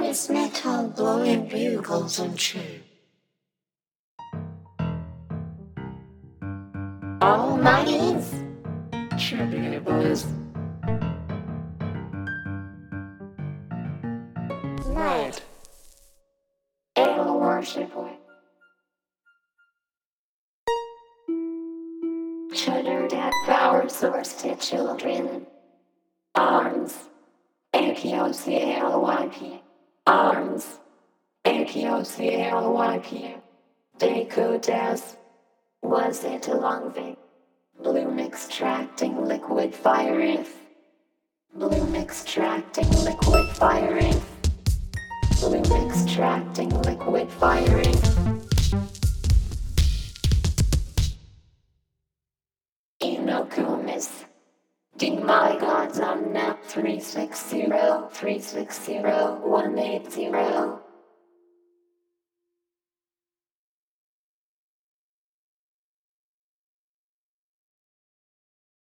Enormous metal blowing bugles and tube. Almighty's tributaries. Night. Idol worship. Shudder that power source to children. Arms. APOCALYP. Arms. APOCALYP. Decodes. Was it a long vein? Bloom extracting liquid firing. Bloom extracting liquid firing. Bloom extracting liquid firing. Inokumis. Ding my gods on NAP 360 180.